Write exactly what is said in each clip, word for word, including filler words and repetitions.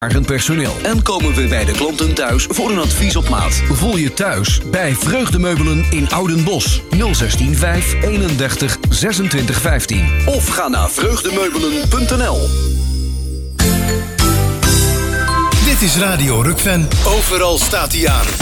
personeel. En komen we bij de klanten thuis voor een advies op maat. Voel je thuis bij Vreugdemeubelen in Oudenbosch. nul zestien vijf eenendertig zesentwintig vijftien. Of ga naar vreugdemeubelen punt n l. Dit is Radio Rukven. Overal staat hij aan.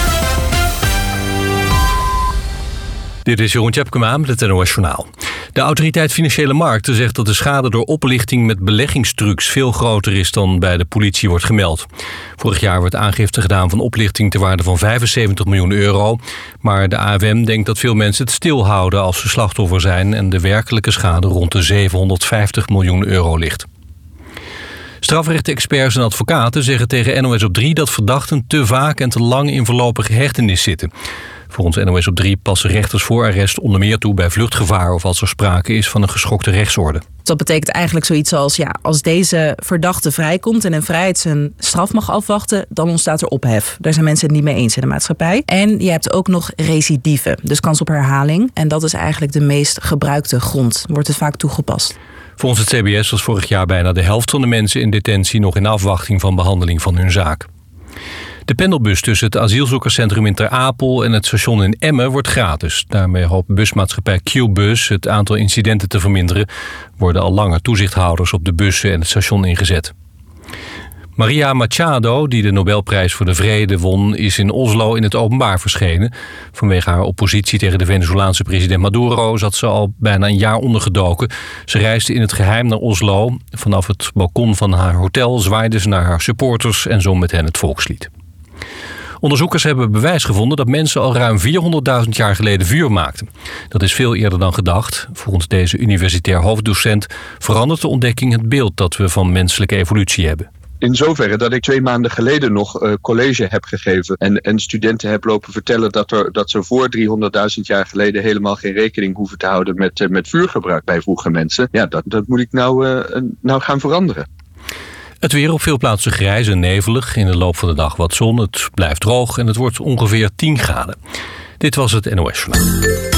Dit is Jeroen Tjepkema met het N O S Journaal. De Autoriteit Financiële Markten zegt dat de schade door oplichting met beleggingstrucs veel groter is dan bij de politie wordt gemeld. Vorig jaar werd aangifte gedaan van oplichting ter waarde van vijfenzeventig miljoen euro. Maar de A F M denkt dat veel mensen het stilhouden als ze slachtoffer zijn en de werkelijke schade rond de zevenhonderdvijftig miljoen euro ligt. Strafrechtexperts en advocaten zeggen tegen N O S op drie dat verdachten te vaak en te lang in voorlopige hechtenis zitten. Volgens N O S op drie passen rechters voor arrest onder meer toe bij vluchtgevaar of als er sprake is van een geschokte rechtsorde. Dat betekent eigenlijk zoiets als, ja, als deze verdachte vrijkomt en in vrijheid zijn straf mag afwachten, dan ontstaat er ophef. Daar zijn mensen het niet mee eens in de maatschappij. En je hebt ook nog recidive, dus kans op herhaling. En dat is eigenlijk de meest gebruikte grond. Wordt het vaak toegepast. Volgens het C B S was vorig jaar bijna de helft van de mensen in detentie nog in afwachting van behandeling van hun zaak. De pendelbus tussen het asielzoekerscentrum in Ter Apel en het station in Emmen wordt gratis. Daarmee hoopt busmaatschappij Q-Bus het aantal incidenten te verminderen. Worden al langer toezichthouders op de bussen en het station ingezet. Maria Machado, die de Nobelprijs voor de Vrede won, is in Oslo in het openbaar verschenen. Vanwege haar oppositie tegen de Venezolaanse president Maduro zat ze al bijna een jaar ondergedoken. Ze reisde in het geheim naar Oslo. Vanaf het balkon van haar hotel zwaaide ze naar haar supporters en zong met hen het volkslied. Onderzoekers hebben bewijs gevonden dat mensen al ruim vierhonderdduizend jaar geleden vuur maakten. Dat is veel eerder dan gedacht. Volgens deze universitair hoofddocent verandert de ontdekking het beeld dat we van menselijke evolutie hebben. In zoverre dat ik twee maanden geleden nog uh, college heb gegeven en, en studenten heb lopen vertellen dat, er, dat ze voor driehonderdduizend jaar geleden helemaal geen rekening hoeven te houden met, uh, met vuurgebruik bij vroege mensen. Ja, dat, dat moet ik nou, uh, nou gaan veranderen. Het weer op veel plaatsen grijs en nevelig. In de loop van de dag wat zon. Het blijft droog en het wordt ongeveer tien graden. Dit was het N O S Journaal.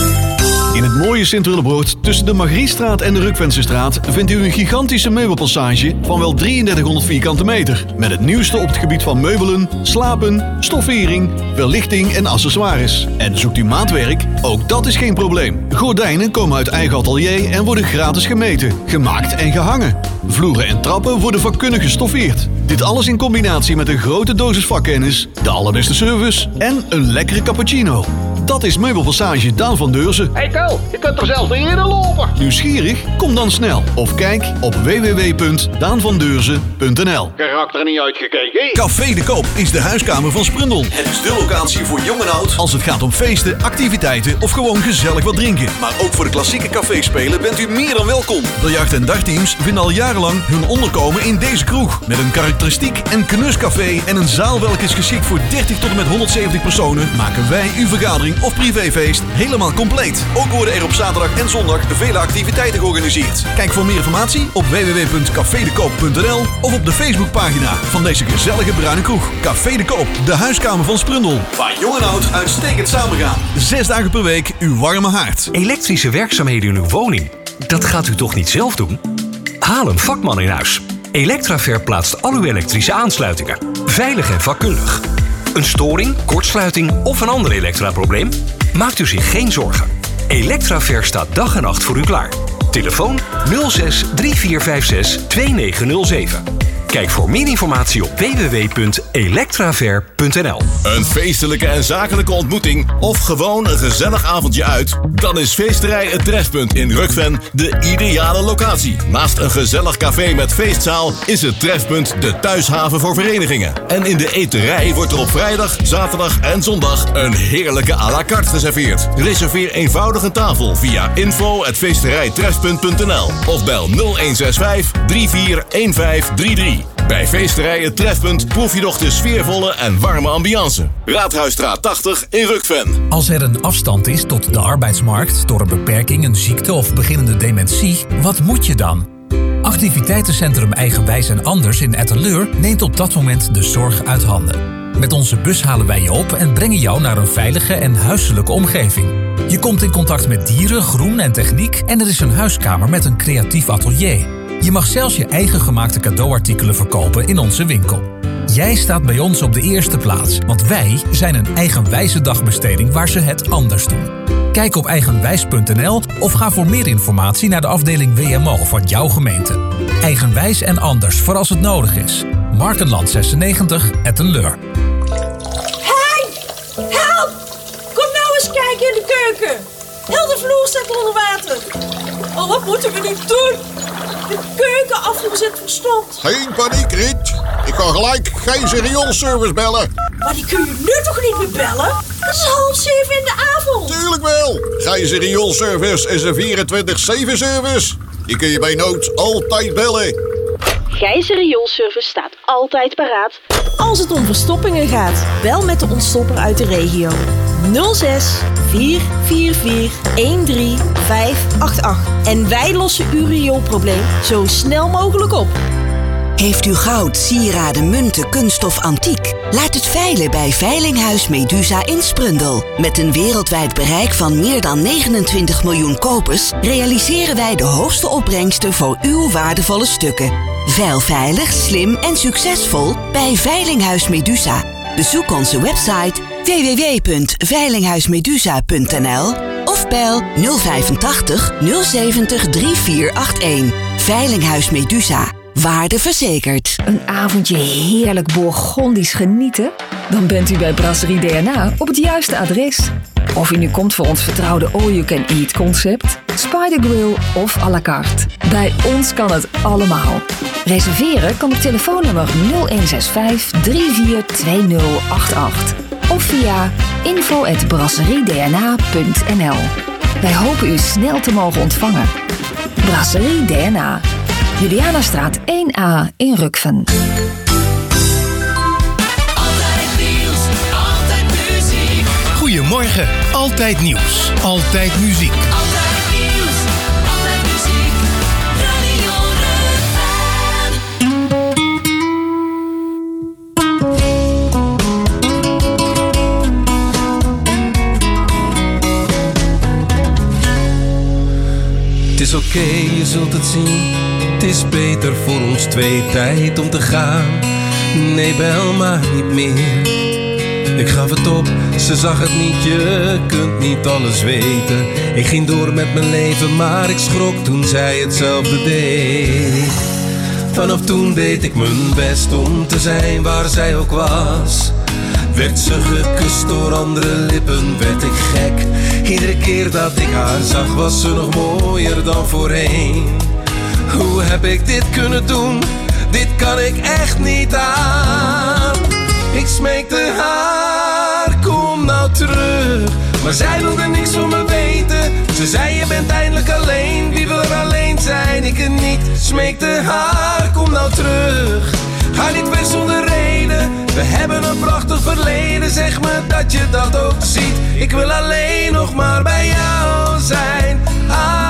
In het mooie Sint-Willebroord tussen de Margriestraat en de Rukvensestraat vindt u een gigantische meubelpassage van wel drieëndertighonderd vierkante meter. Met het nieuwste op het gebied van meubelen, slapen, stoffering, verlichting en accessoires. En zoekt u maatwerk? Ook dat is geen probleem. Gordijnen komen uit eigen atelier en worden gratis gemeten, gemaakt en gehangen. Vloeren en trappen worden vakkundig gestoffeerd. Dit alles in combinatie met een grote dosis vakkennis, de allerbeste service en een lekkere cappuccino. Dat is Meubelpassage Daan van Deurzen. Hey Kel, je kunt er zelf niet eerder lopen. Nieuwsgierig? Kom dan snel. Of kijk op w w w punt daan van deurzen punt n l. Karakter er niet uitgekeken. Café de Koop is de huiskamer van Sprundel. Het is de locatie voor jong en oud als het gaat om feesten, activiteiten of gewoon gezellig wat drinken. Maar ook voor de klassieke caféspelen bent u meer dan welkom. Biljart- en dagteams vinden al jarenlang hun onderkomen in deze kroeg. Met een karakteristiek en knuscafé en een zaal welke is geschikt voor dertig tot en met honderdzeventig personen, maken wij uw vergadering of privéfeest helemaal compleet. Ook worden er op zaterdag en zondag vele activiteiten georganiseerd. Kijk voor meer informatie op w w w punt café de koop punt n l of op de Facebookpagina van deze gezellige bruine kroeg. Café de Koop, de huiskamer van Sprundel. Waar jong en oud uitstekend samengaan. Zes dagen per week uw warme haard. Elektrische werkzaamheden in uw woning. Dat gaat u toch niet zelf doen? Haal een vakman in huis. Electraver plaatst al uw elektrische aansluitingen. Veilig en vakkundig. Een storing, kortsluiting of een ander elektraprobleem? Maakt u zich geen zorgen. Electraver staat dag en nacht voor u klaar. Telefoon nul zes drie vier vijf zes twee negen nul zeven. Kijk voor meer informatie op w w w punt electraver punt n l. Een feestelijke en zakelijke ontmoeting of gewoon een gezellig avondje uit? Dan is Feesterij Het Trefpunt in Rukven de ideale locatie. Naast een gezellig café met feestzaal is het Trefpunt de thuishaven voor verenigingen. En in de eterij wordt er op vrijdag, zaterdag en zondag een heerlijke à la carte geserveerd. Reserveer eenvoudig een tafel via info at feesterijtrefpunt punt n l of bel nul een zes vijf drie vier een vijf drie drie. Bij Feesterij Het Trefpunt proef je nog de sfeervolle en warme ambiance. Raadhuisstraat tachtig in Rukven. Als er een afstand is tot de arbeidsmarkt door een beperking, een ziekte of beginnende dementie, wat moet je dan? Activiteitencentrum Eigenwijs en Anders in Etteleur neemt op dat moment de zorg uit handen. Met onze bus halen wij je op en brengen jou naar een veilige en huiselijke omgeving. Je komt in contact met dieren, groen en techniek en er is een huiskamer met een creatief atelier. Je mag zelfs je eigen gemaakte cadeauartikelen verkopen in onze winkel. Jij staat bij ons op de eerste plaats, want wij zijn een eigenwijze dagbesteding waar ze het anders doen. Kijk op eigenwijs punt n l of ga voor meer informatie naar de afdeling W M O van jouw gemeente. Eigenwijs en anders voor als het nodig is. Markenland zesennegentig, Etten-Leur. Hey! Help! Kom nou eens kijken in de keuken. Heel de vloer staat onder water. Oh, wat moeten we nu doen? De keukenafvoer zit verstomd. Geen paniek, Riet. Ik kan gelijk geen rioolservice bellen. Maar die kun je nu toch niet meer bellen? Het is half zeven in de avond. Tuurlijk wel. Gijzer rioolservice is een vierentwintig zeven service. Die kun je bij nood altijd bellen. Gijzer rioolservice staat altijd paraat. Als het om verstoppingen gaat, bel met de ontstopper uit de regio. nul zes vier vier vier een drie vijf acht acht. En wij lossen uw rioolprobleem zo snel mogelijk op. Heeft u goud, sieraden, munten, kunststof, antiek? Laat het veilen bij Veilinghuis Medusa in Sprundel. Met een wereldwijd bereik van meer dan negenentwintig miljoen kopers realiseren wij de hoogste opbrengsten voor uw waardevolle stukken. Veil veilig, slim en succesvol bij Veilinghuis Medusa. Bezoek onze website w w w punt veilinghuismedusa punt n l of bel nul vijfentachtig nul zeventig drie vier acht een. Veilinghuis Medusa. Waarde verzekerd. Een avondje heerlijk Bourgondisch genieten? Dan bent u bij Brasserie D N A op het juiste adres. Of u nu komt voor ons vertrouwde all-you-can-eat concept, Spider Grill of à la carte. Bij ons kan het allemaal. Reserveren kan op telefoonnummer nul een zes vijf drie vier twee nul acht acht of via info at brasseriedna punt n l. Wij hopen u snel te mogen ontvangen. Brasserie D N A. Julianastraat één A in Rukven. Altijd nieuws, altijd muziek. Goedemorgen, altijd nieuws, altijd muziek. Altijd nieuws, altijd muziek. Radio Het is oké, okay, je zult het zien. Het is beter voor ons twee, tijd om te gaan. Nee, bel maar niet meer. Ik gaf het op, ze zag het niet, je kunt niet alles weten. Ik ging door met mijn leven, maar ik schrok toen zij hetzelfde deed. Vanaf toen deed ik mijn best om te zijn waar zij ook was. Werd ze gekust door andere lippen, werd ik gek. Iedere keer dat ik haar zag, was ze nog mooier dan voorheen. Hoe heb ik dit kunnen doen? Dit kan ik echt niet aan. Ik smeekte haar, kom nou terug. Maar zij wilde niks van me weten. Ze zei je bent eindelijk alleen. Wie wil er alleen zijn? Ik het niet. Smeekte haar, kom nou terug. Ga niet weg zonder reden. We hebben een prachtig verleden. Zeg me dat je dat ook ziet. Ik wil alleen nog maar bij jou zijn. Ah.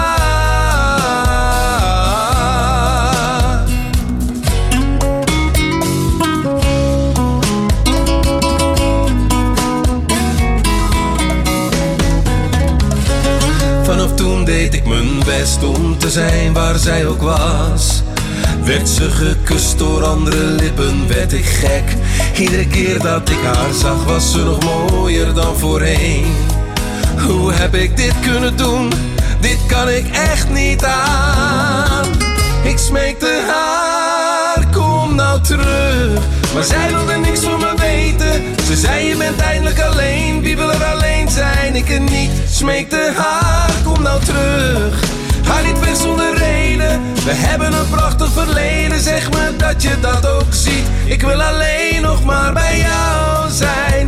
Vanaf toen deed ik mijn best om te zijn waar zij ook was. Werd ze gekust door andere lippen, werd ik gek. Iedere keer dat ik haar zag, was ze nog mooier dan voorheen. Hoe heb ik dit kunnen doen? Dit kan ik echt niet aan. Ik smeekte haar, kom nou terug. Maar zij wilde niks van me weten. Ze zei je bent eindelijk alleen. Wie wil er alleen zijn? Ik het niet. Smeekte haar, kom nou terug. Ga niet weg zonder reden. We hebben een prachtig verleden. Zeg me dat je dat ook ziet. Ik wil alleen nog maar bij jou zijn.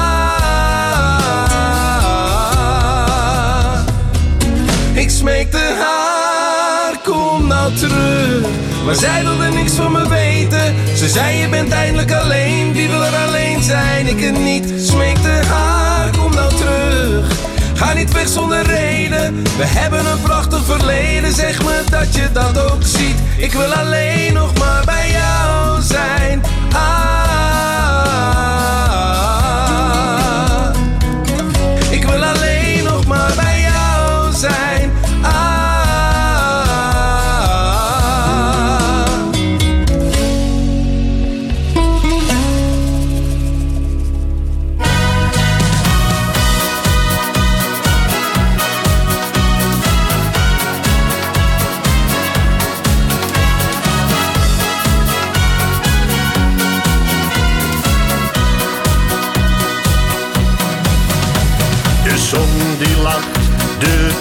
Ah. Ik smeekte haar, kom nou terug. Maar zij wilde niks van me weten. Ze zei je bent eindelijk alleen. Wie wil er alleen zijn? Ik het niet. Smeekte haar, kom nou terug. Ga niet weg zonder reden. We hebben een prachtig verleden. Zeg me dat je dat ook ziet. Ik wil alleen nog maar bij jou zijn. Ah. Ik wil alleen nog maar bij jou zijn. Ah.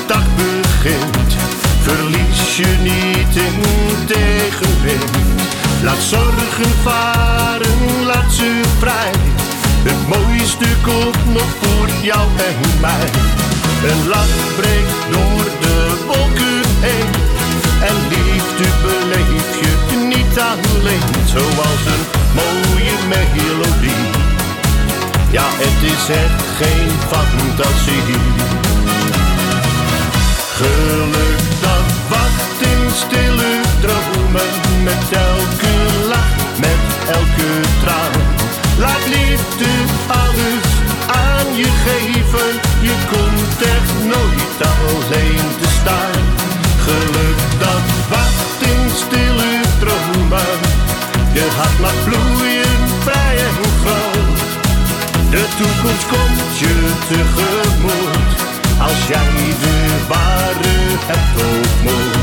dag begint, verlies je niet in tegenwind. Laat zorgen varen, laat ze vrij. Het mooiste komt nog voor jou en mij. Een lach breekt door de wolken heen. En liefde beleef je niet alleen, zoals een mooie melodie. Ja, het is echt geen fantasie. Geluk dat wacht in stille dromen, met elke lach, met elke traan. Laat liefde alles aan je geven, je komt echt nooit alleen te staan. Geluk dat wacht in stille dromen, je hart mag vloeien, vrij en groot. De toekomst komt je tegemoet, als jij de ware hebt ontmoet.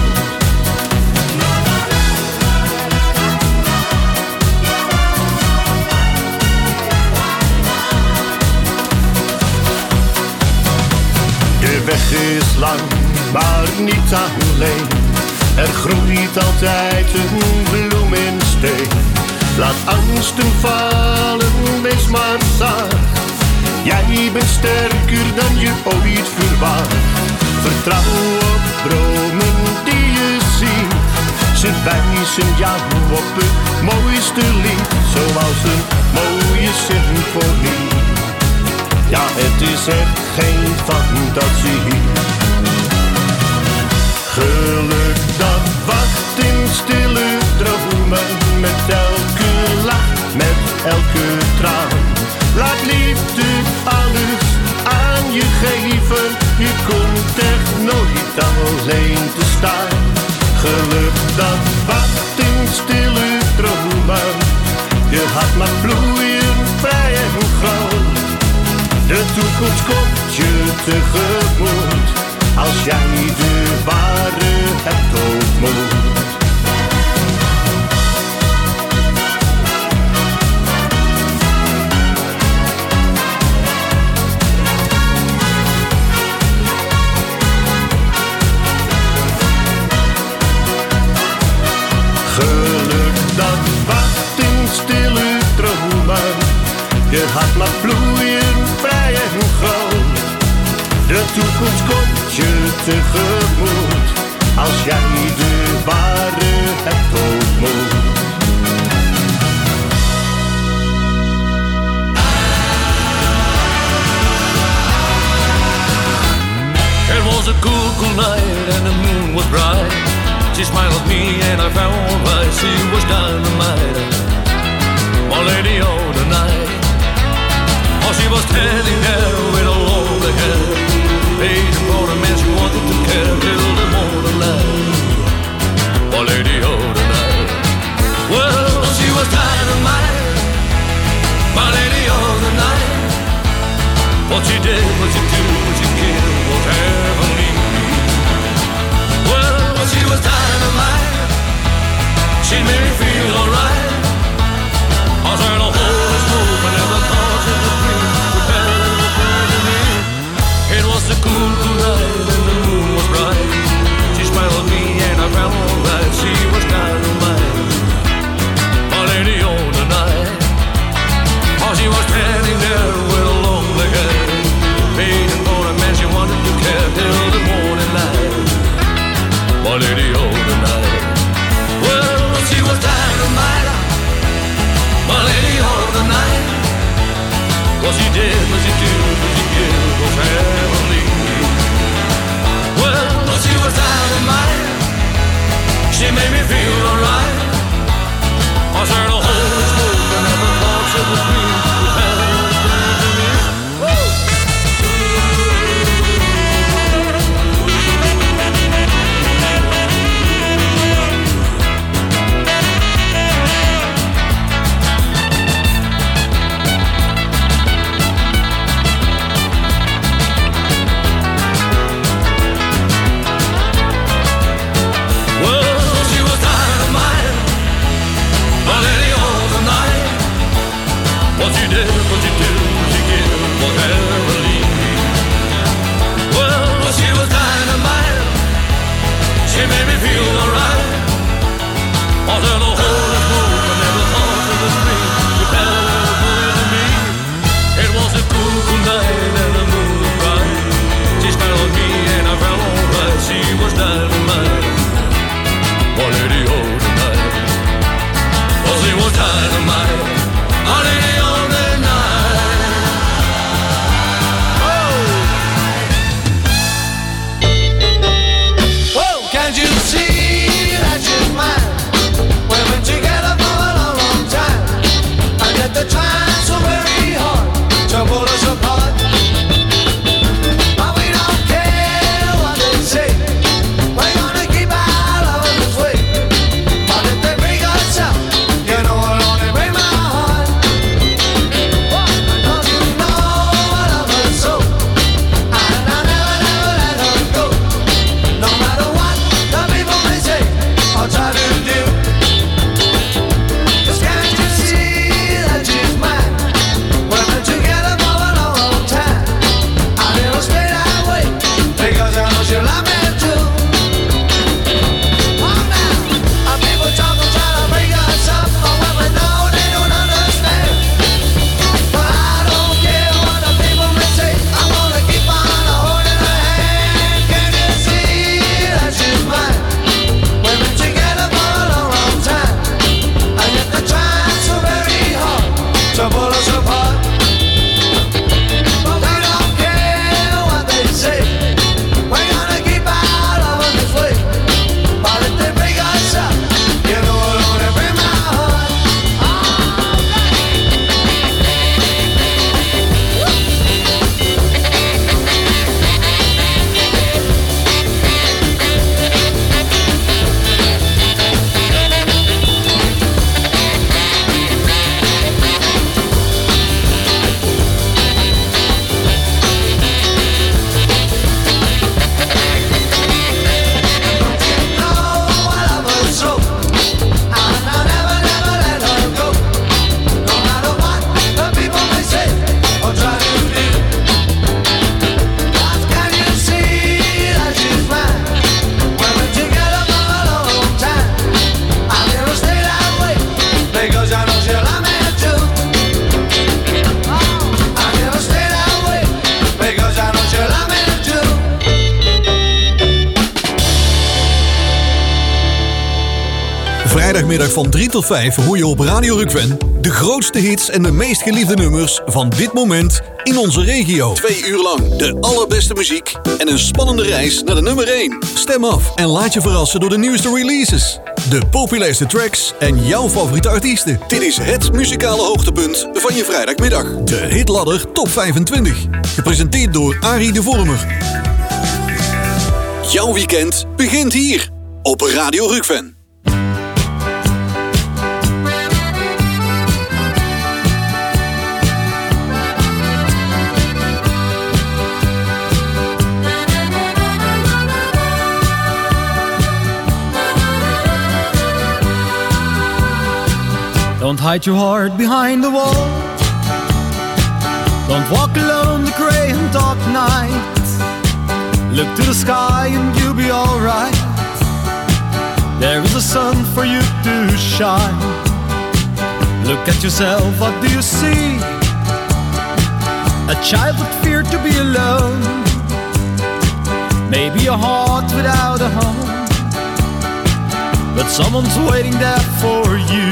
De weg is lang, maar niet alleen. Er groeit altijd een bloem in steen. Laat angsten vallen, wees maar zacht. Jij bent sterker dan je ooit verwacht. Vertrouw op dromen die je ziet. Ze wijzen jou op het mooiste lied, zoals een mooie symfonie. Ja, het is echt geen fantasie. Geluk dat wacht in stille dromen, met elke lach, met elke traan. Laat liefde alles aan je geven, je komt echt nooit alleen te staan. Geluk dat wacht in stille dromen, je hart mag vloeien, vrij en groot. De toekomst komt je tegemoet, als jij de ware hebt ontmoet. Geluk dat wacht in stille dromen, je hart mag vloeien, vrij en groot. De toekomst komt je tegemoet, als jij de ware hebt ontmoet. It was a cool, cool night and the moon was bright. She smiled at me and I found why she was dynamite. My lady of the night. Oh, she was standing there with a lonely hair, waiting for the man she wanted to care till the morning light. My lady of the night. Well, she was dynamite. My lady of the night. What she did, what she do, what she killed, was heavenly. Well, she was dynamite. She made me feel alright. I said a holy smoke, I never thought she would dream would ever burn me. It was a cool, cool night and the moon was bright. She smiled at me and I felt alright. She was dynamite. My lady on the night. Oh, she was standing there with a lonely head, waiting for a man she wanted to care till the morning light. My lady of the night. Well, she was dynamite. My lady of the night. What she did, what she do, what she did was heavenly. Well, she was dynamite. She made me feel alright. I said a holy smoke, I never thought she would be with heaven to me. Woo! Well, she was dynamite. My lady yet they're trying so very hard to pull us apart. But we don't care what they say. We're gonna keep our love this way. But if they break us up, you know it'll only break my heart. Don't you know I love her so? And I'll never, never let her go. No matter what the people may say or try to do. 'Cause can't you see that she's mine? We've been together for a long, long time. I never stay that way because I know she'll love me too. Oh man, our people talk and try to break us up, but when we know they don't understand. But I don't care what the people may say. I'm gonna keep on holding her hand. Can't you see that she's mine? We've been together for a long, long time, and yet they're trying so very hard to pull us apart. But we don't care what they say. We're gonna keep our love this way. But if they break us up, you know it'll only break my heart. Vrijdagmiddag van drie tot vijf hoor je op Radio Rukven de grootste hits en de meest geliefde nummers van dit moment in onze regio. Twee uur lang de allerbeste muziek en een spannende reis naar de nummer één. Stem af en laat je verrassen door de nieuwste releases, de populairste tracks en jouw favoriete artiesten. Dit is het muzikale hoogtepunt van je vrijdagmiddag. De Hitladder Top vijfentwintig. Gepresenteerd door Arie de Vormer. Jouw weekend begint hier op Radio Rukven. Don't hide your heart behind the wall. Don't walk alone the grey and dark night. Look to the sky and you'll be alright. There is a sun for you to shine. Look at yourself, what do you see? A child that feared to be alone. Maybe a heart without a home, but someone's waiting there for you.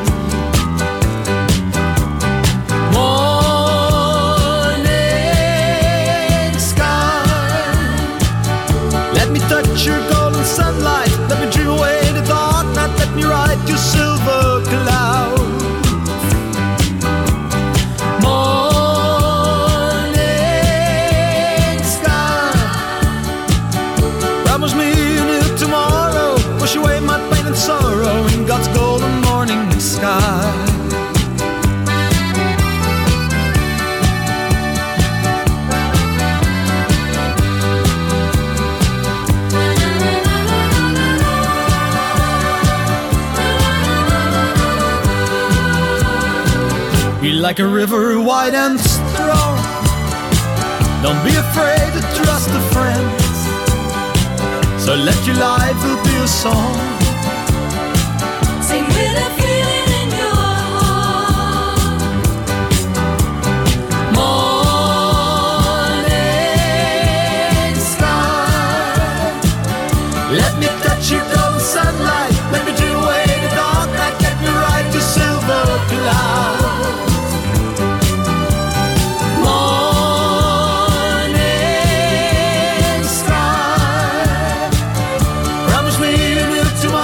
Touch your golden sunlight. Let me dream away the dark night. Let me ride your silver cloud. Morning sky, promise me a new tomorrow. Wash away my pain and sorrow in God's golden morning sky. Be like a river wide and strong. Don't be afraid to trust a friend. So let your life will be a song. Sing with a feeling in your heart. Morning sky, let me touch your golden sunlight. Let me dream away the dark night. Let me ride your silver cloud. Tomorrow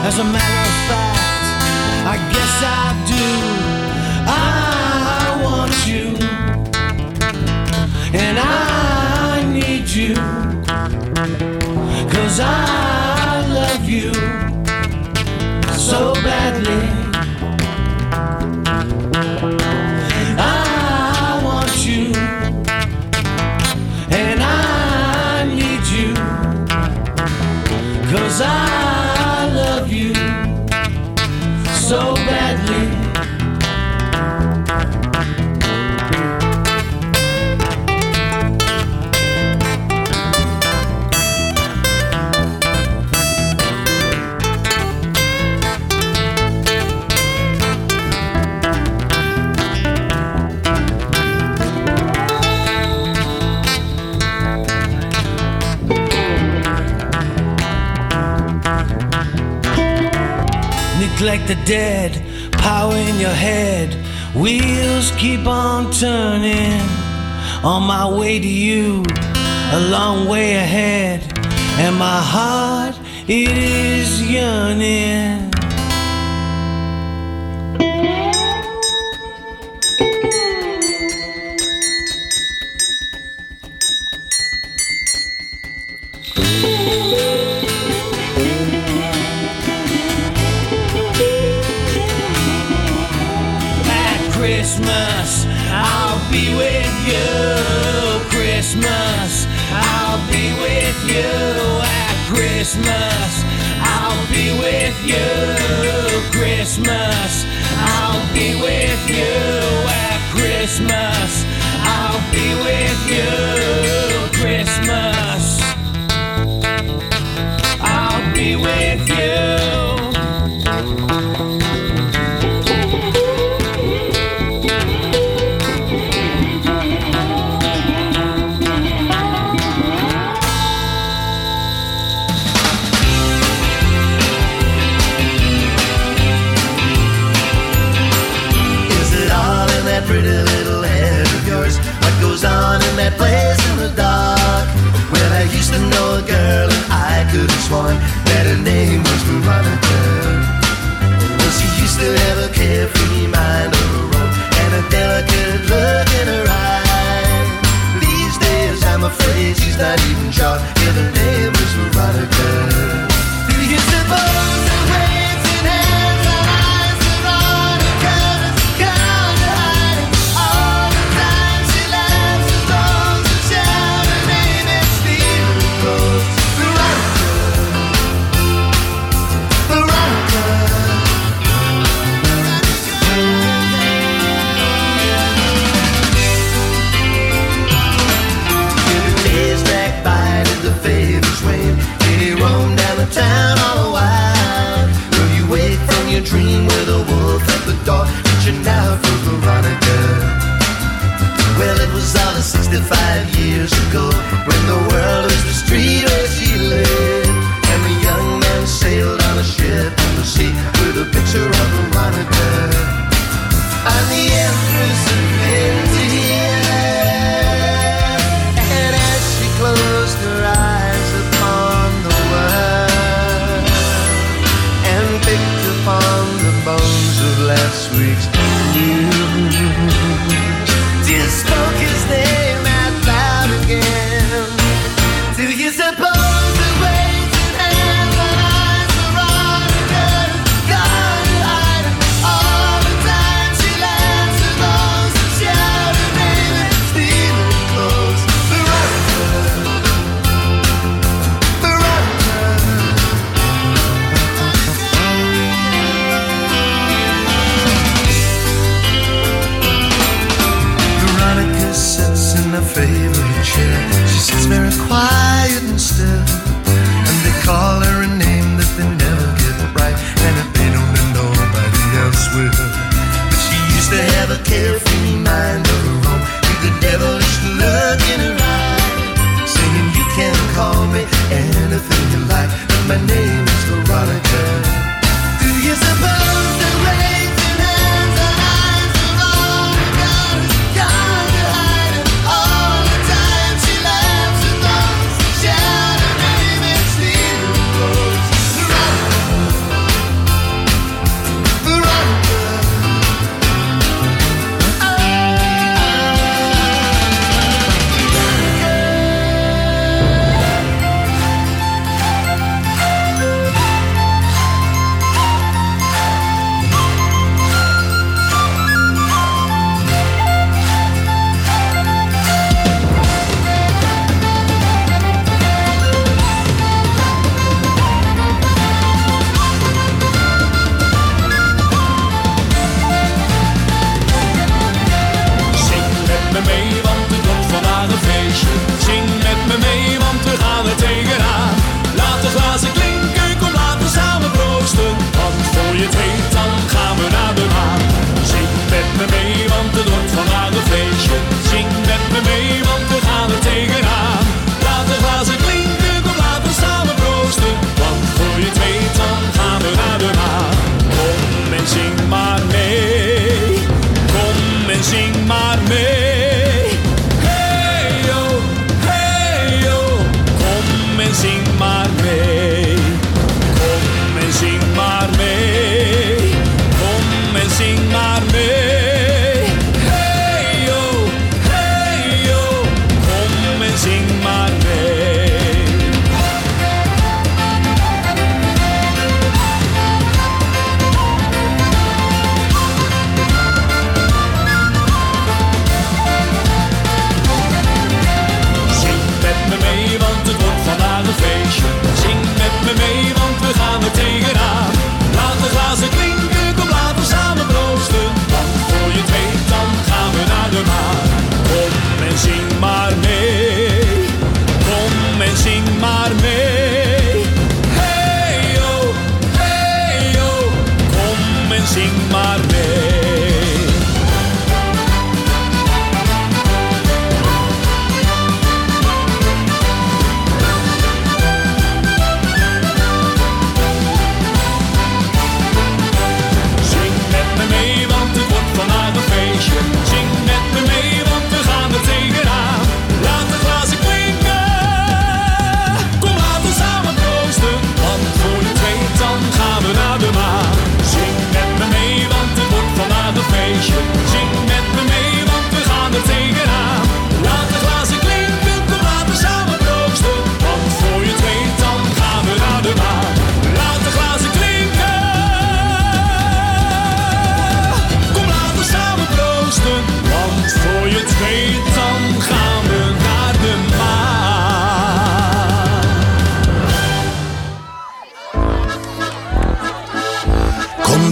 As a matter of fact, I guess I do. I want you, and I need you, 'cause I love you so badly. I want you, and I need you, 'cause I love you so badly. Neglect the dead, power in your head, wheels keep on turning. On my way to you, a long way ahead, and my heart, it is yearning. Christmas, I'll be with you. Christmas, I'll be with you. At Christmas, I'll be with you. Christmas, I'll be with you. At Christmas, I'll be with you. Christmas, I'll be with you. Pretty little head of yours, what goes on in that place in the dark? Well, I used to know a girl and I could have sworn that her name was Veronica. Well, she used to have a carefree mind of her own and a delicate look in her eye. These days I'm afraid she's not even sure if her name was Veronica. Do you suppose that waves in hands are eyes Veronica's gone to hide? All the time she laughs and blows and shouts her name and steals clothes. Veronica, Veronica. The days dragged by did the favors wane. Did he roam down the town all the while? Will you wake from your dream with a wolf at the door, reaching out for Veronica? Well, it was all sixty-five years ago, when the world was the street where she lived, and the young man sailed on a ship in the sea with a picture of Veronica. I'm the empress of India, and as she closed her eyes upon the world and picked upon the bones of last week's news, just spoke his name out loud again. Do you suppose the waves in hands and eyes Veronica gone to hide? All the time she laughs and blows and shouts her name and steals clothes. Veronica, Veronica.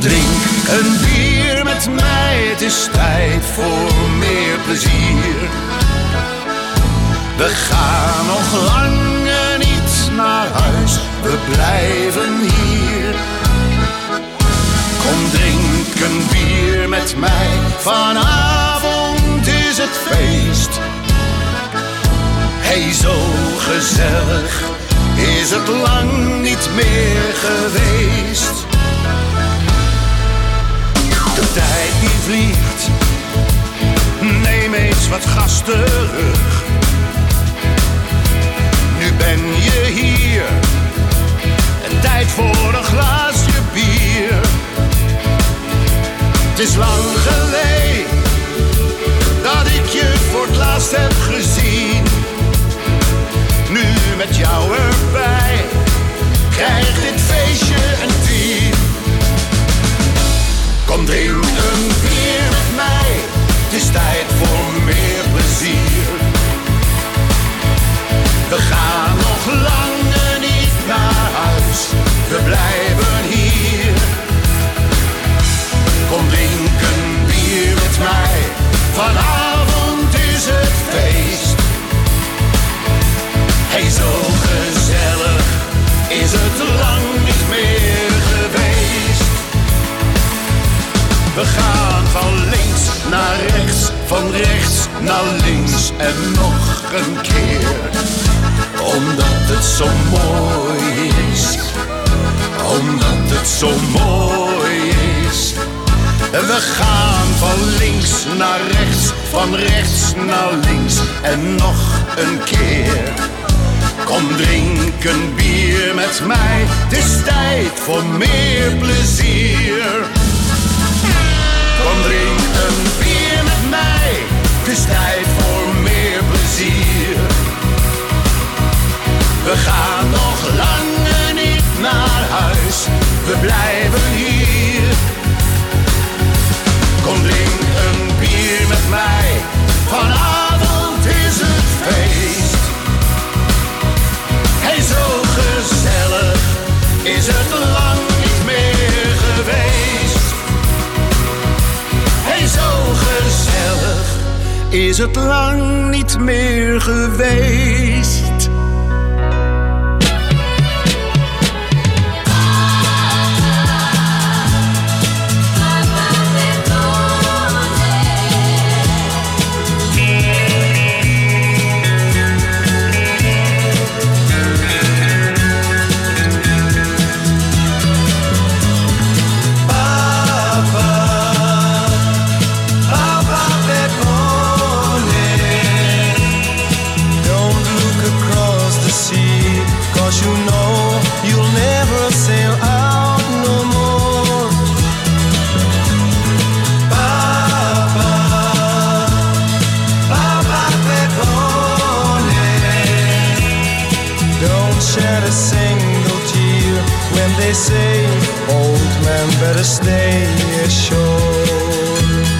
drink een bier met mij, het is tijd voor meer plezier. We gaan nog langer niet naar huis, we blijven hier. Kom drink een bier met mij, vanavond is het feest. Hey, zo gezellig is het lang niet meer geweest. De tijd die vliegt, neem eens wat gas terug. Nu ben je hier, en tijd voor een glaasje bier. Het is lang geleden dat ik je voor het laatst heb gezien. Nu met jou erbij, krijgt dit feestje een tien. Kom drink een bier met mij, het is tijd voor meer plezier. We gaan nog langer niet naar huis, we blijven hier. Kom drink een bier met mij, vanavond is het feest. Hey, zo gezellig is het lang niet meer geweest. We gaan van links naar rechts, van rechts naar links en nog een keer. Omdat het zo mooi is, omdat het zo mooi is. We gaan van links naar rechts, van rechts naar links en nog een keer. Kom drink een bier met mij, het is tijd voor meer plezier. Kom drink een bier met mij, het is tijd voor meer plezier. We gaan nog langer niet naar huis, we blijven hier. Kom drink een bier met mij, vanavond is het feest. Hey, zo gezellig is het lang niet meer geweest. Hey, zo gezellig is het lang niet meer geweest. They say, old man, better stay ashore.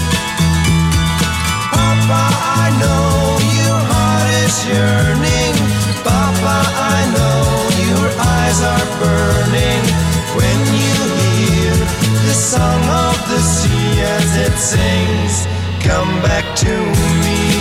Papa, I know your heart is yearning. Papa, I know your eyes are burning when you hear the song of the sea as it sings, come back to me.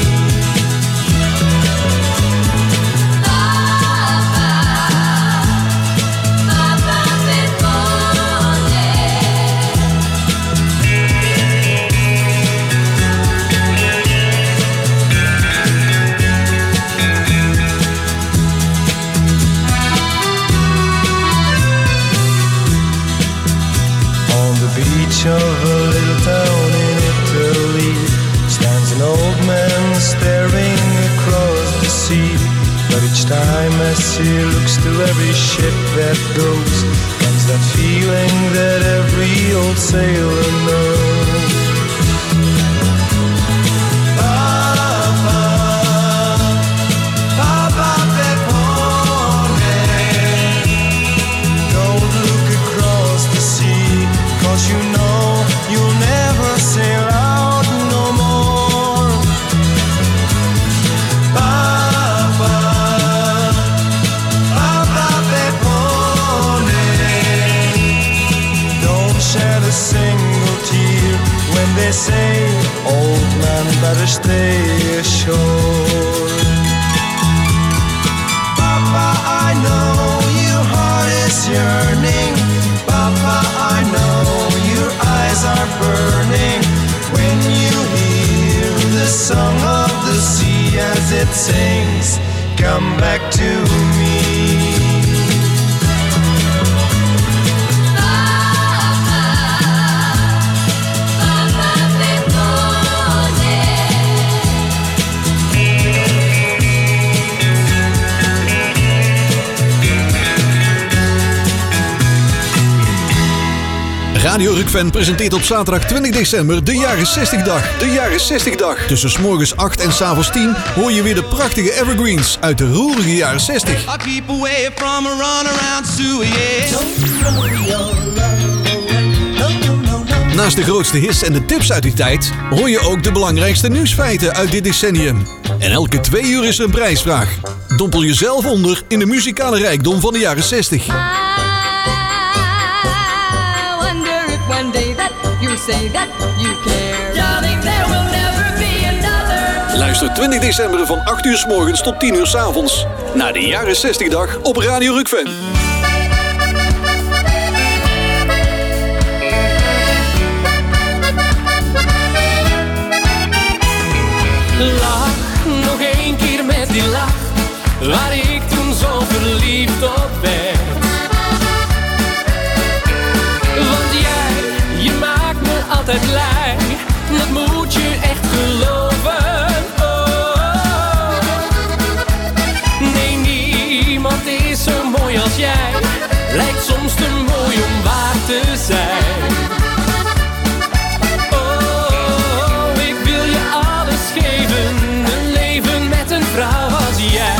Of a little town in Italy stands an old man staring across the sea. But each time as he looks to every ship that goes, comes that feeling that every old sailor knows. Papa, Papa Peppone, don't look across the sea, 'cause you know you'll never sail out no more. Papa, Papa Peppone, don't shed they say, old man, better stay ashore. Papa, I know your heart is yearning. Papa, I know your eyes are burning when you hear the song of the sea as it sings, come back to me. Radio Rukven presenteert op zaterdag twintig december de Jaren zestig dag. De Jaren zestig dag. Tussen 's morgens acht en 's avonds tien hoor je weer de prachtige evergreens uit de roerige jaren zestig. Naast de grootste hits en de tips uit die tijd hoor je ook de belangrijkste nieuwsfeiten uit dit decennium. En elke twee uur is er een prijsvraag. Dompel jezelf onder in de muzikale rijkdom van de jaren zestig. One day that you say that you care. Darling, there will never be another. Luister twintig december van acht uur 's morgens tot tien uur 's avonds naar de Jaren zestig dag op Radio Rukven. Lach, nog één keer met die lach, waar ik toen zo verliefd op werd. Altijd blij, dat moet je echt geloven. Oh. Nee, niemand is zo mooi als jij. Lijkt soms te mooi om waar te zijn. Oh, ik wil je alles geven, een leven met een vrouw als jij.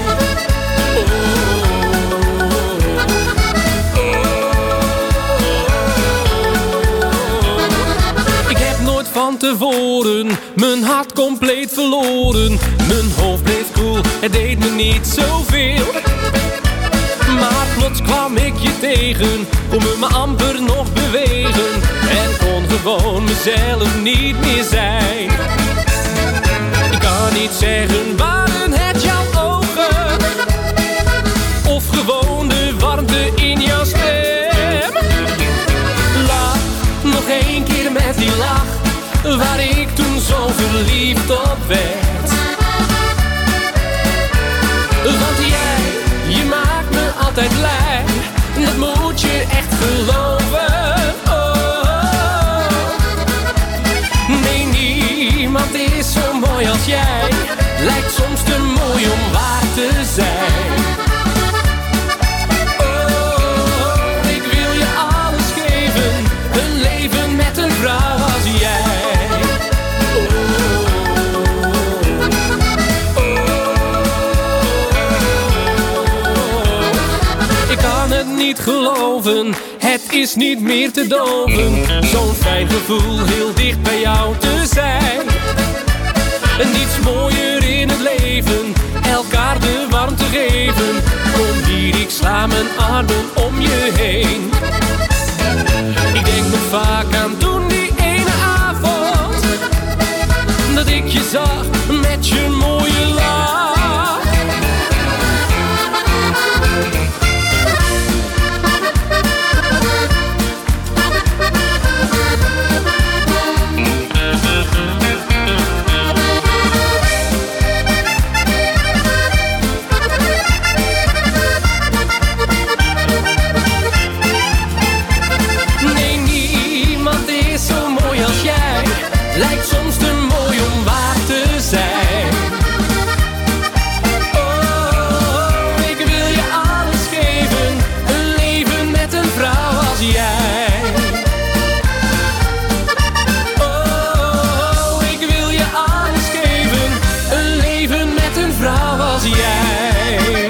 Van tevoren, mijn hart compleet verloren. Mijn hoofd bleef koel, het deed me niet zoveel. Maar plots kwam ik je tegen, kon me me amper nog bewegen. En kon gewoon mezelf niet meer zijn. Ik kan niet zeggen, waren het jouw ogen? Of gewoon de warmte in jouw stem? Lach, nog één keer met die lach, waar ik toen zo verliefd op werd. Want jij, je maakt me altijd blij, dat moet je echt geloven. Oh. Nee, niemand is zo mooi als jij, lijkt soms te mooi om waar te zijn. Oh, ik wil je alles geven, een leven met een vrouw als jij. Niet geloven, het is niet meer te doven. Zo'n fijn gevoel, heel dicht bij jou te zijn. En niets mooier in het leven, elkaar de warmte geven. Kom hier, ik sla mijn armen om je heen. Ik denk nog vaak aan toen die ene avond, dat ik je zag met je mooie lach. Lijkt soms te mooi om waar te zijn. Oh, ik wil je alles geven, een leven met een vrouw als jij. Oh, ik wil je alles geven, een leven met een vrouw als jij.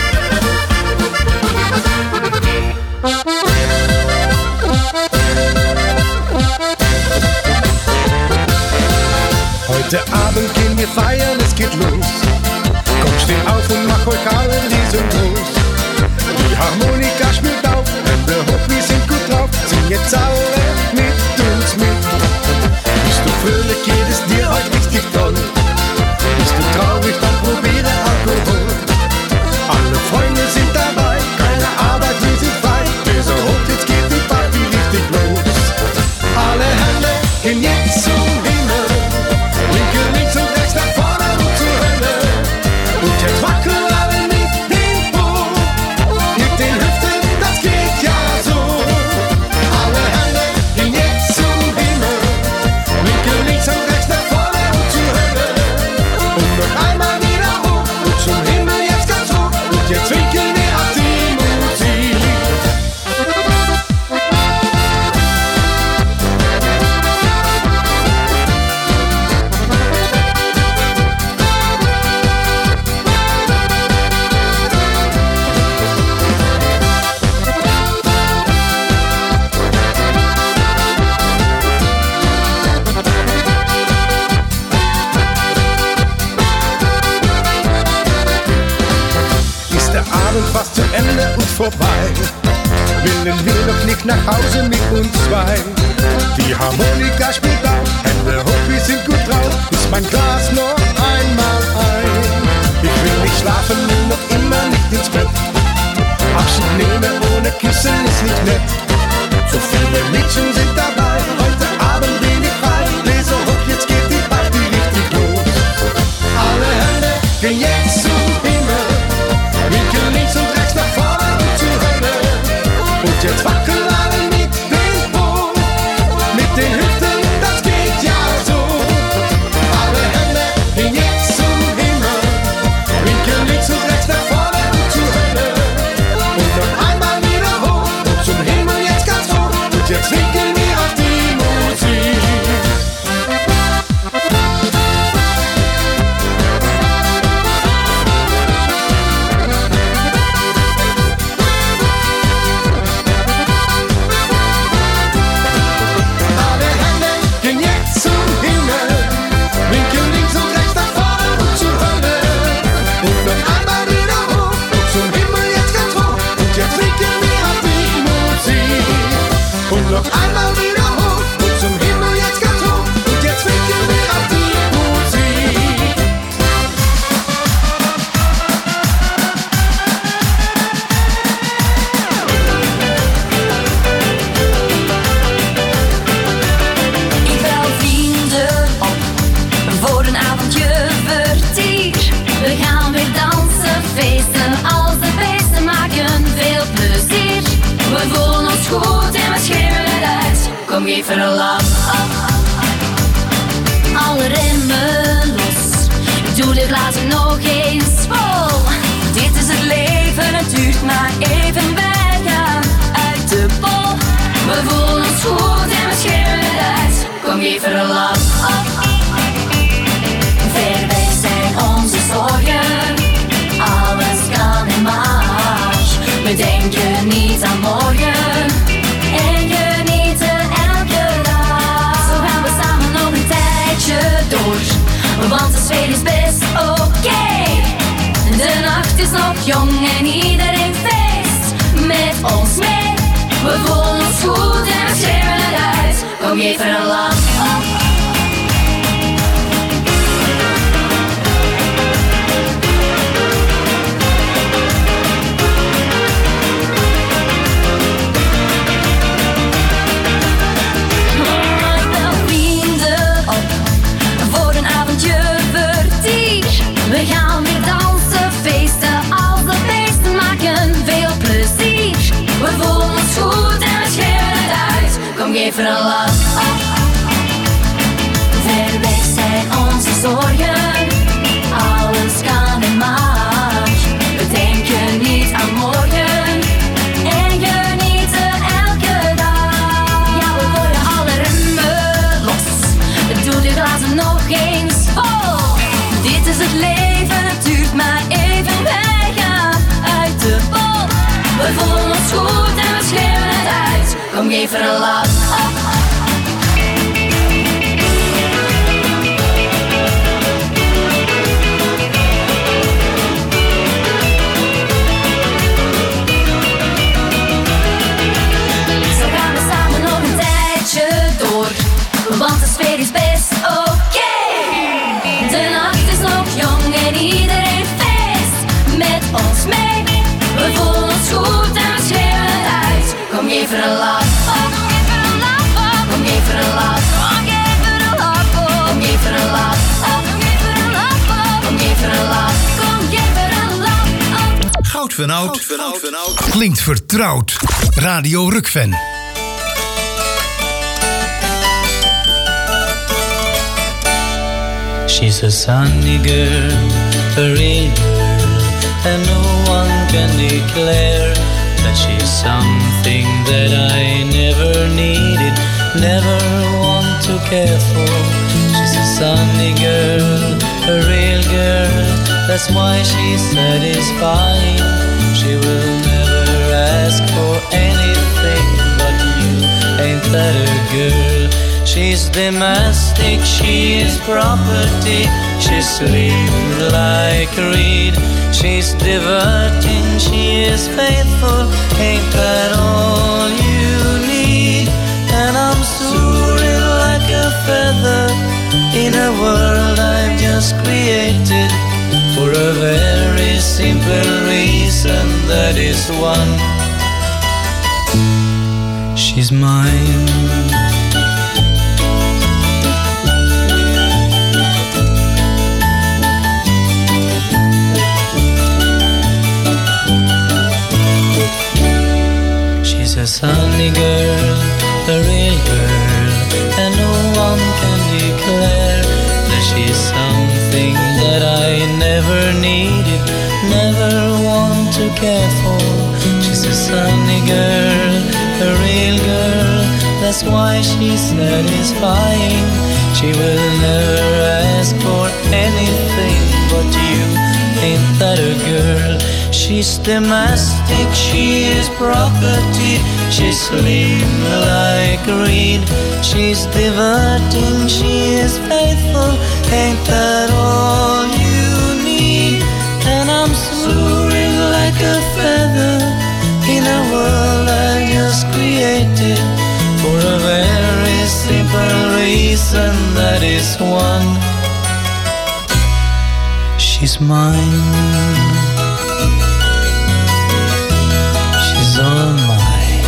Heute Abend gehen wir feiern, es geht los. Komm, steh auf und mach euch allen diesen Gruß. Die Harmonika spielt auf und der Hof, wir sind gut drauf. Sing jetzt alle mit uns mit. vorbei. Willen wir doch nicht nach Hause mit uns zwei. Die Harmonika spielt auf, Hände hoch, wir sind gut drauf. Ist mein Glas noch einmal ein. Ich will nicht schlafen, will noch immer nicht ins Bett. Abschied nehmen ohne Küssen ist nicht nett. So viele Mädchen sind dabei, heute Abend bin ich frei. Lese hoch, jetzt geht die Party richtig los. Alle Hände gehen jetzt zum Himmel. Winken links und rechts nach vorne und zur Hölle. Und jetzt wackeln alle mit dem Po. Mit den Hüften, das geht ja so. Alle Hände gehen jetzt zum Himmel. Winken links und rechts nach vorne und zur Hölle. Und noch einmal wieder hoch und zum Himmel jetzt ganz hoch. Und jetzt winken wir auf die Musik. Alle Hände gehen jetzt zum Himmel. Winken links und rechts nach vorne und zur Hölle. Und noch einmal wieder hoch und zum Himmel jetzt ganz hoch. Und jetzt winken wir auf die Musik. Und noch einmal wieder hoch und zum Himmel jetzt ganz hoch. Und jetzt winken wir auf die Musik. Ik bel vrienden op voor een avondje vertier. We gaan weer dansen, feesten als de beesten, maken veel plezier. We voelen ons goed en we schreeuwen het uit. Kom, geef er een lach. Alle remmen los. Doe de glazen nog eens vol. Dit is het leven, het duurt maar even. Wij gaan uit de bol. We voelen ons goed en we schreeuwen het uit. Kom, geef er een lach. Ver weg zijn onze zorgen. Alles kan en mag. We denken niet aan morgen. En genieten elke dag. Zo gaan we samen nog een tijdje door. Want de sfeer is best oké. De nacht is nog jong en iedereen feest met ons mee. We voelen ons goed en we schreeuwen het uit. Kom, geef er een lach. Ik bel vrienden op voor een avondje vertier. We gaan weer dansen, feesten als de beesten, maken veel plezier. We voelen ons goed en we schreeuwen het uit. Kom, geef er een lach. Ver weg zijn onze zorgen. Alles kan en mag. We denken niet aan morgen. En genieten elke dag. Ja, we gooien alle remmen los. Doe de glazen nog eens vol. Dit is het leven, het duurt maar even. Wij gaan uit de bol. We voelen ons goed en we schreeuwen het uit. Kom, geef er een lach. Zo gaan we samen nog een tijdje door. Want de sfeer is best oké. De nacht is nog jong en iedereen feest met ons mee. We voelen ons goed en we schreeuwen het uit. Kom, geef er een lach. Kom, geef er een lach. Kom, geef er een lach. Kom, geef er een lach. Kom, geef er een lach. Kom, geef er een lach. Kom, geef er een lach. Kom, geef er een lach. Goud van Oud klinkt vertrouwd. Radio Rukven. She's a sunny girl, a real girl, and no one can declare that she's something that I never needed, never want to care for. She's a sunny girl, a real girl, that's why she's satisfying. She will never ask for anything but you, ain't that a girl? She's domestic, she is property. She's slim like a reed. She's diverting, she is faithful. Ain't that all you need? And I'm soaring like a feather in a world I've just created, for a very simple reason, that is one. She's mine. She's a sunny girl, a real girl, and no one can declare that she's something that I never needed, never want to care for. She's a sunny girl, a real girl, that's why she's satisfying. She will never ask for anything but you. Ain't that a girl? She's domestic, she is property. She's slim like a reed. She's diverting, she is faithful. Ain't that all you need? And I'm soaring like a feather in a world I just created, for a very simple reason, that is one. She's mine. She's all mine.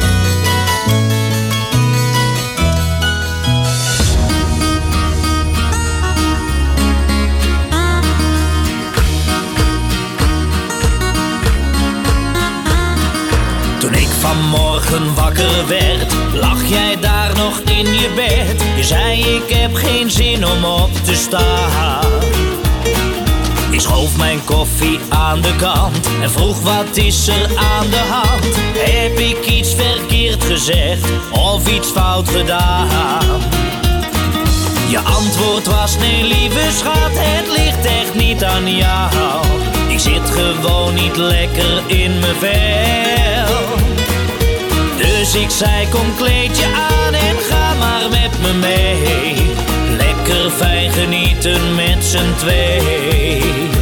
Toen ik vanmorgen wakker werd, lag jij daar nog in je bed. Je zei ik heb geen zin om op te staan. Ik schoof mijn koffie aan de kant en vroeg wat is er aan de hand? Heb ik iets verkeerd gezegd of iets fout gedaan? Je antwoord was nee lieve schat, het ligt echt niet aan jou. Ik zit gewoon niet lekker in mijn vel. Dus ik zei kom kleed je aan en ga maar met me mee. Lekker fijn genieten met z'n twee.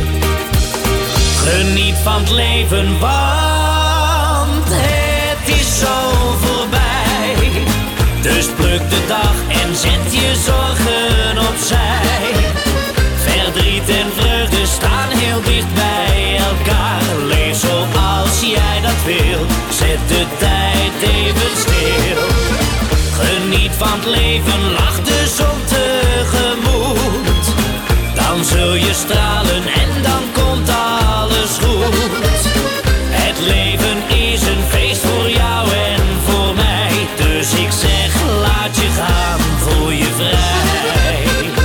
Geniet van het leven, want het is zo voorbij. Dus pluk de dag en zet je zorgen opzij. Verdriet en vreugde staan heel dicht bij elkaar. Leef zoals jij dat wil, zet de tijd even stil. Geniet van het leven, lach de zon tegemoet. Dan zul je stralen en dan komt alles goed. Het leven is een feest voor jou en voor mij. Dus ik zeg laat je gaan, voel je vrij.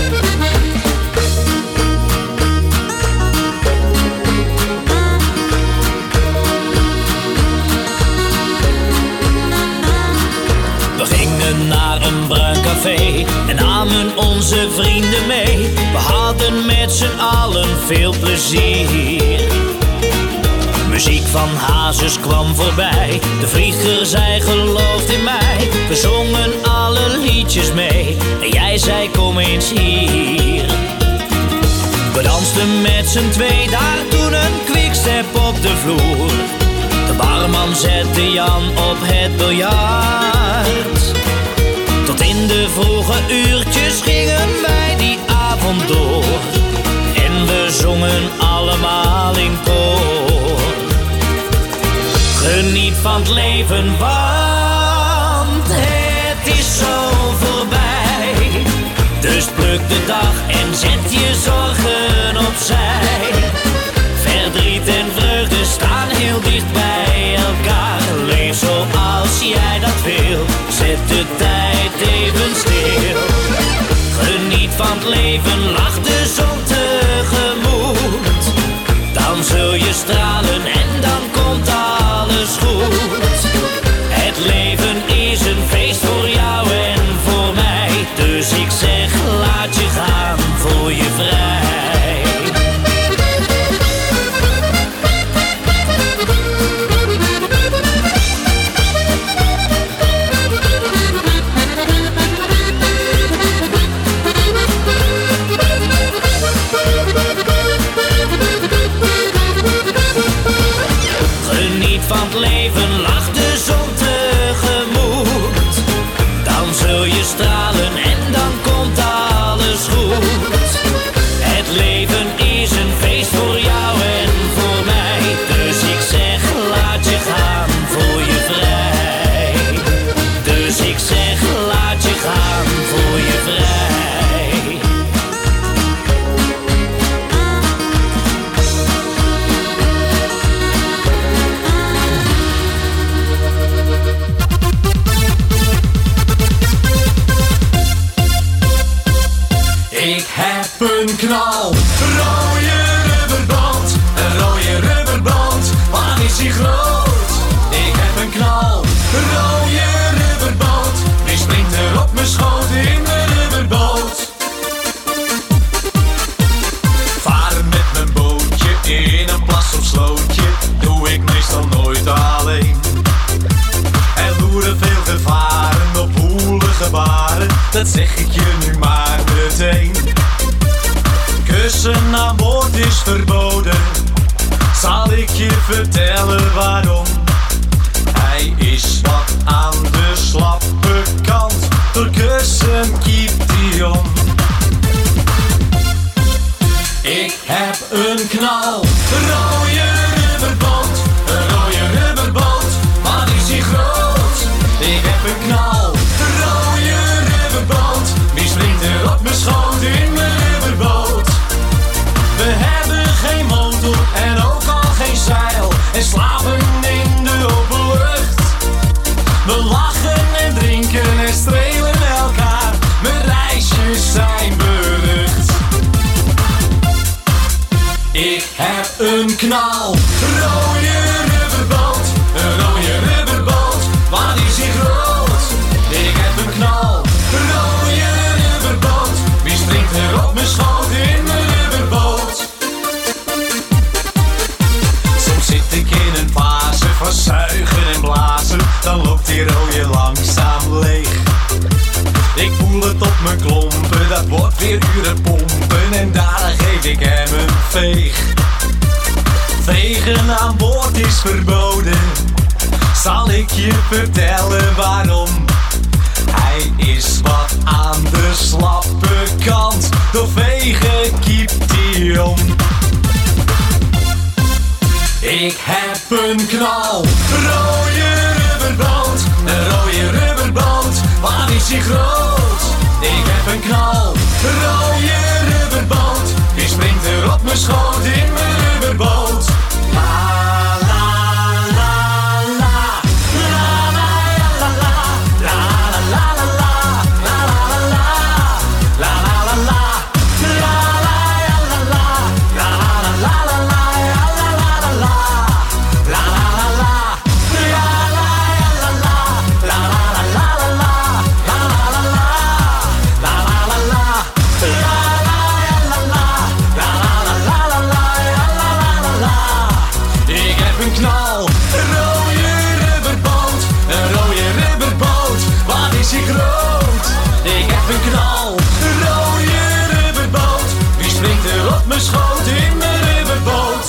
We gingen naar een bruin café en namen onze vrienden mee. We hadden met z'n allen veel plezier. Muziek van Hazes kwam voorbij. De vlieger zei gelooft in mij. We zongen alle liedjes mee en jij zei kom eens hier. We dansten met z'n twee daar toen een quickstep op de vloer. De barman zette Jan op het biljart. Tot in de vroege uurtjes gingen wij die avond door. En we zongen allemaal in koor. Geniet van het leven, want het is zo voorbij. Dus pluk de dag en zet je zorgen opzij. Verdriet en vreugde staan heel dicht bij elkaar. Leef zoals jij dat wil, zet de tijd even stil. Geniet van het leven, lach de zon tegemoet. Dan zul je stralen en dan komt alles goed. Het leven is een feest voor jou en voor mij. Dus ik zeg laat je gaan, voel je vrij. dat zeg ik je nu maar meteen. Kussen aan boord is verboden. Zal ik je vertellen waarom? Hij is wat aan de slappe kant. Door kussen kiept hij om. Ik heb een knal, een rode rubberband. Een rode rubberband, wat is die groot? Ik heb een knal, een rode rubberband. Wie springt er op mijn schoot in mijn rubberboot? We hebben geen motor en ook al geen zeil. En slapen in de open lucht. We lachen en drinken en strelen elkaar. Mijn reisjes zijn berucht. Ik heb een knal, rode rubberband. Een rode rubberband, wat is die groot? Ik heb een knal, rode rubberband. Wie springt er op mijn schoot in mijn rubberboot? Soms zit ik in een fase van zuigen en blazen. Dan loopt die rode langzaam leeg. Ik voel het op mijn klompen, dat wordt weer uren pompen. En daar geef ik hem een veeg. Vegen aan boord is verboden. Zal ik je vertellen waarom? Hij is wat aan de slappe kant. Door vegen kiept hij om. Ik heb een knal, rode rubberband. Een rode rubberband, wat is die groot? Ik heb een knal, rode rubberband. Wie springt er op mijn schoot in mijn rubberboot? La la la la, la la la la, la la la la, la la la la, la la la la, la la la la, la la la la, la la la la, la la la la. Schoot in mijn rubberboot.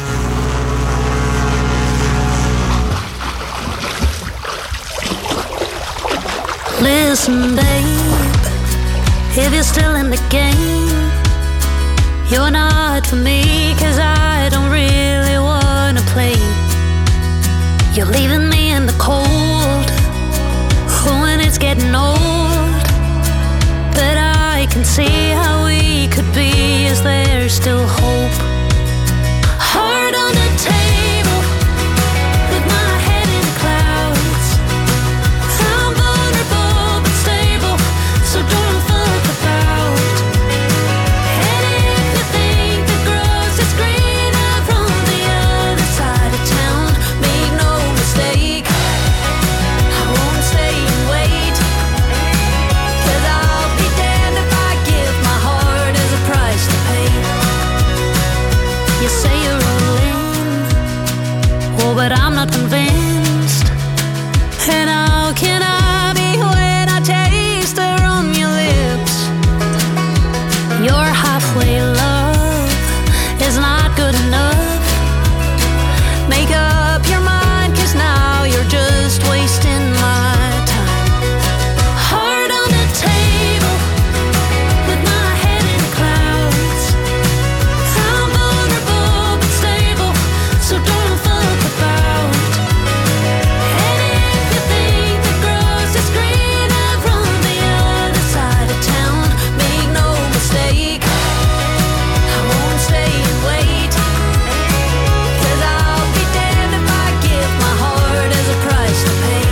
Listen, babe, if you're still in the game, you're not for me, cause I don't really wanna play. You're leaving me in the cold, when it's getting old. But I can see how we could be, is there still hope? Heart on the table, with my head in the clouds. I'm vulnerable but stable, so don't fuck about. And if you think the grass is greener from the other side of town, make no mistake, I won't stay and wait. Cause I'll be damned if I give my heart as a price to pay. You say you're all in, oh, but I'm not convinced. And how can I be when I taste her on your lips? Your halfway love is not good enough. Make up your mind, cause now you're just wasting my time. Heart on the table, with my head in the clouds. I'm vulnerable but stable, so don't fuck about. And if you think the grass is greener from the other side of town, make no mistake, I won't stay and wait. Cause I'll be damned if I give my heart as a price to pay.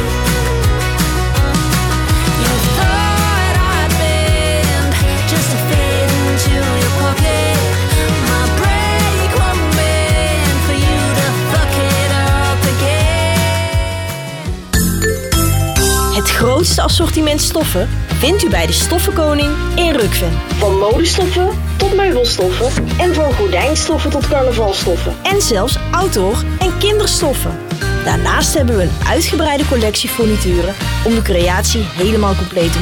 You thought I'd bend just to fit into your pocket. My break won't bend for you to fuck it up again. Het grootste assortiment stoffen vindt u bij de Stoffenkoning in Rukven. Van modestoffen tot meubelstoffen en van gordijnstoffen tot carnavalstoffen. En zelfs outdoor en kinderstoffen. Daarnaast hebben we een uitgebreide collectie furnituren om de creatie helemaal compleet te maken.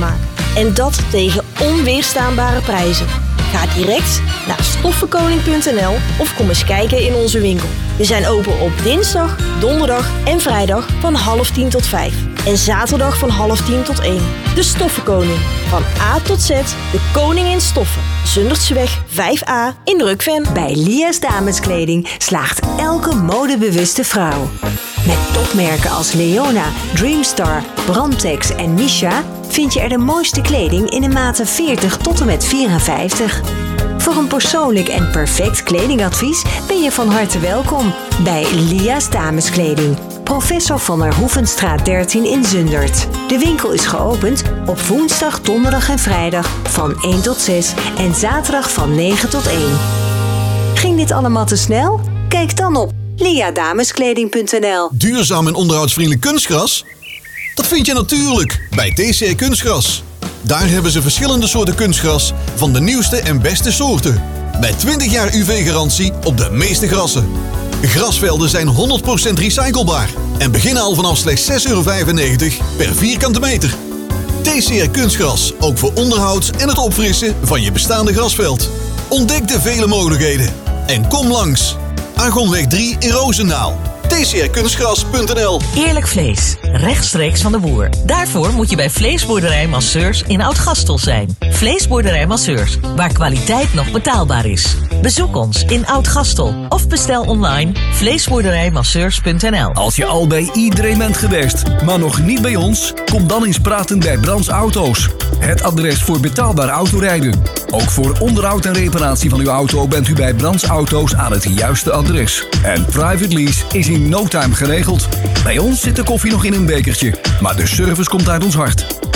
En dat tegen onweerstaanbare prijzen. Ga direct naar stoffenkoning punt n l of kom eens kijken in onze winkel. We zijn open op dinsdag, donderdag en vrijdag van half tien tot vijf. En zaterdag van half tien tot één. De Stoffenkoning. Van A tot Z, de koning in stoffen. Zundertseweg vijf A in Rukven. Bij Lia's Dameskleding slaagt elke modebewuste vrouw. Met topmerken als Leona, Dreamstar, Brandtex en Misha vind je er de mooiste kleding in de maten veertig tot en met vierenvijftig. Voor een persoonlijk en perfect kledingadvies ben je van harte welkom bij Lia's Dameskleding. Professor van der Hoevenstraat dertien in Zundert. De winkel is geopend op woensdag, donderdag en vrijdag van één tot zes en zaterdag van negen tot één. Ging dit allemaal te snel? Kijk dan op lia dameskleding punt n l. Duurzaam en onderhoudsvriendelijk kunstgras? Dat vind je natuurlijk bij T C R Kunstgras. Daar hebben ze verschillende soorten kunstgras van de nieuwste en beste soorten. Met twintig jaar U V-garantie op de meeste grassen. Grasvelden zijn honderd procent recyclebaar en beginnen al vanaf slechts zes euro vijfennegentig per vierkante meter. T C R Kunstgras, ook voor onderhoud en het opfrissen van je bestaande grasveld. Ontdek de vele mogelijkheden en kom langs. Argonweg drie in Roosendaal. T C R kunstgras punt n l. Eerlijk vlees, rechtstreeks van de boer. Daarvoor moet je bij Vleesboerderij Masseurs in Oud-Gastel zijn. Vleesboerderij Masseurs, waar kwaliteit nog betaalbaar is. Bezoek ons in Oud-Gastel of bestel online vleesboerderijmasseurs punt n l. Als je al bij iedereen bent geweest, maar nog niet bij ons, kom dan eens praten bij Brands Auto's. Het adres voor betaalbaar autorijden. Ook voor onderhoud en reparatie van uw auto bent u bij Brands Auto's aan het juiste adres. En private lease is in no time geregeld. Bij ons zit de koffie nog in een bekertje, maar de service komt uit ons hart.